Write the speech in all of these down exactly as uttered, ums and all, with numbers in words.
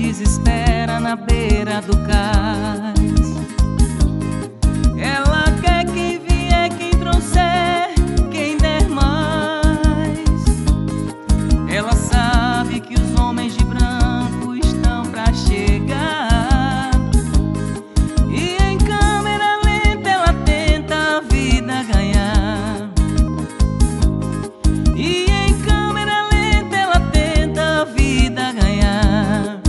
desespera na beira do cais. Ela quer quem vier, quem trouxer, quem der mais. Ela sabe que os homens de branco estão pra chegar, e em câmera lenta ela tenta a vida ganhar. E em câmera lenta ela tenta a vida ganhar.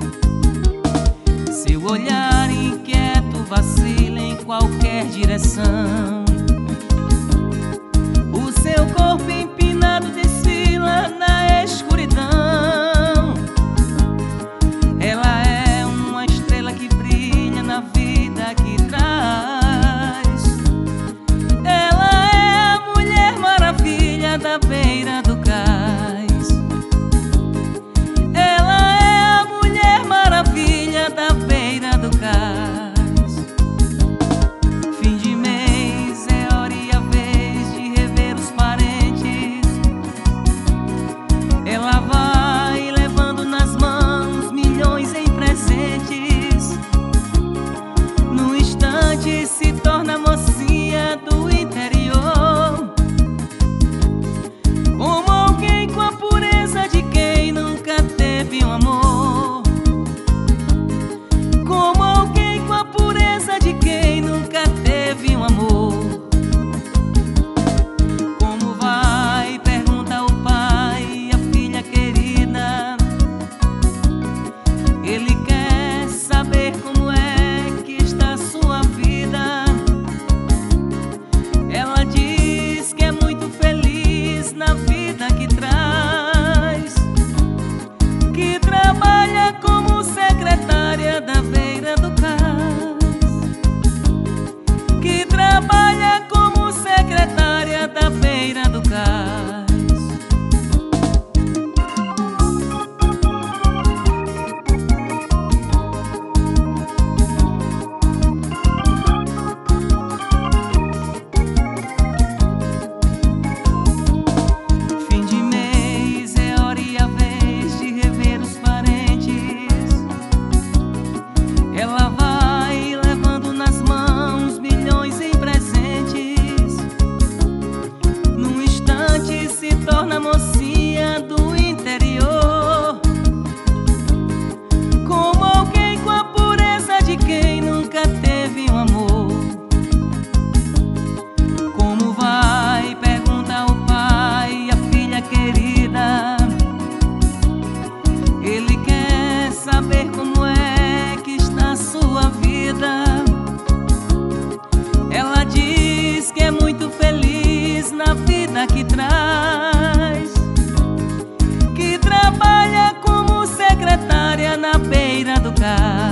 Seu olhar inquieto vacila em qualquer direção. O seu corpo empinado desfila na escuridão. Ela é uma estrela que brilha na vida que traz. Ela é a Mulher Maravilha da beira do cais. Ela é a Mulher Maravilha da beira do cais. Fim de mês é hora e a vez de rever os parentes. Ela vai levando nas mãos milhões em presentes. No instante se torna mocinha do interior, como alguém com a pureza de quem nunca teve um amor. Como alguém com a pureza de quem nunca teve um amor. Como vai? Pergunta o pai, a filha querida. Ele quer saber como é que está a sua vida. Ela diz que é muito feliz na vida que traz, que trabalha como secretária da beira do cais, que trabalha como secretária da beira do cais. Fim de mês é hora e a vez de rever os parentes. Ela vai levando nas mãos milhões em presentes. Num instante se torna mocinha do interior, como alguém com a pureza de quem nunca teve um amor. Como vai? Pergunta o pai, a filha querida. Ele quer saber como é que está a sua vida. Ela diz que é muito feliz na vida que traz, que trabalha como secretária na beira do cais.